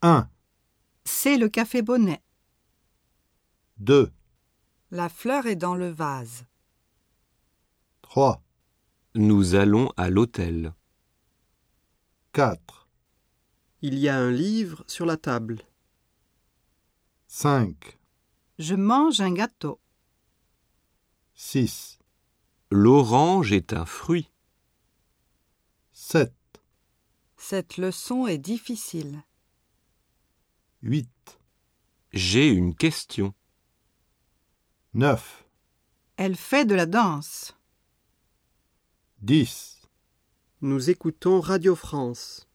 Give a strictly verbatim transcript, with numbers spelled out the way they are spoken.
un. C'est le café Bonnet. deux. La fleur est dans le vase. trois. Nous allons à l'hôtel. quatre. Il y a un livre sur la table. cinq. Je mange un gâteau. six. L'orange est un fruit. sept. Cette leçon est difficile. huit. J'ai une question. neuf. Elle fait de la danse. dix. Nous écoutons Radio France.